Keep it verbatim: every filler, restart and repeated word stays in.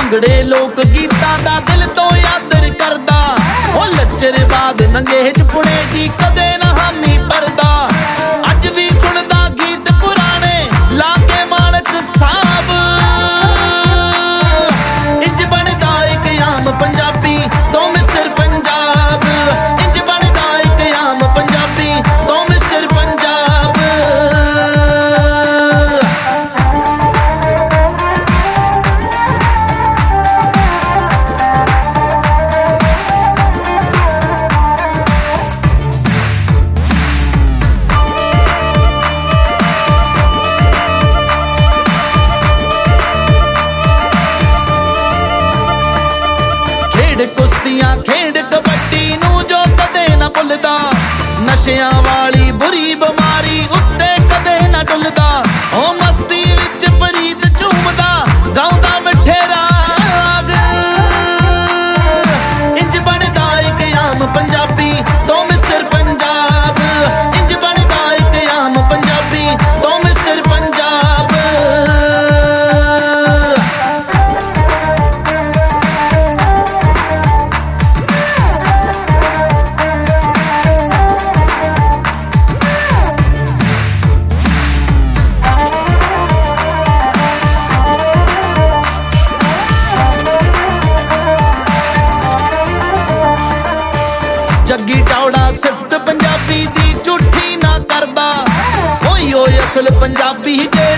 ਭੰਗੜੇ ਲੋਕ ਗੀਤਾਂ ਦਾ ਦਿਲ ਤੋਂ ਆਦਰ ਕਰਦਾ। ਉਹ ਲੱਚਰਬਾਦ ਨੰਗੇ ਚੁਪੜੇ ਦੀ ਕਦੇ ਨਾ ਹਾਮੀ ਭਰਦਾ। ਅੱਜ ਵੀ ਸੁਣਦਾ ਗੀਤ ਪੁਰਾਣੇ ਲਾ ਕੇ ਮਾਣਕ ਸਾਹਿਬ। ਇੰਜ ਬਣਦਾ ਇੱਕ ਆਮ ਪੰਜਾਬੀ ਤੋਂ ਮਿਸਟਰ ਪੰਜਾਬ। ਇੰਜ ਬਣਦਾ ਇੱਕ ਆਮ ਪੰਜਾਬੀ ਤੋਂ ਮਿਸਟਰ ਪੰਜਾਬ। ਖੇਡ ਕੁਸ਼ਤੀਆਂ ਖੇਡ ਕਬੱਡੀ ਨੂੰ ਜੋ ਕਦੇ ਨਾ ਭੁੱਲਦਾ। ਨਸ਼ਿਆਂ ਵਾਲੀ ਬੁਰੀ ਬਿਮਾਰੀ ਉੱਤੇ ਕਦੇ ਨਾ ਡੁੱਲਦਾ। ਉਹ ਮਸਤੀ ਵਿੱਚ ਪ੍ਰੀਤ ਝੂਮਦਾ ਗਾਉਂਦਾ ਮਿੱਠੇ ਰਾਗ। ਇੰਜ ਬਣਦਾ ਇੱਕ ਆਮ ਪੰਜਾਬੀ ਤੋਂ ਮਿਸਟਰ ਪੰਜਾਬ। ਇੰਜ ਬਣਦਾ ਇੱਕ ਆਮ ਪੰਜਾਬੀ ਤੋਂ ਮਿਸਟਰ ਪੰਜਾਬ। ਜੱਗੀ ਟੌੜਾ ਸਿਫਤ ਪੰਜਾਬੀ ਦੀ ਝੂਠੀ ਨਾ ਕਰਦਾ। ਓਏ ਓਏ ਅਸਲ ਪੰਜਾਬੀ ਜੇ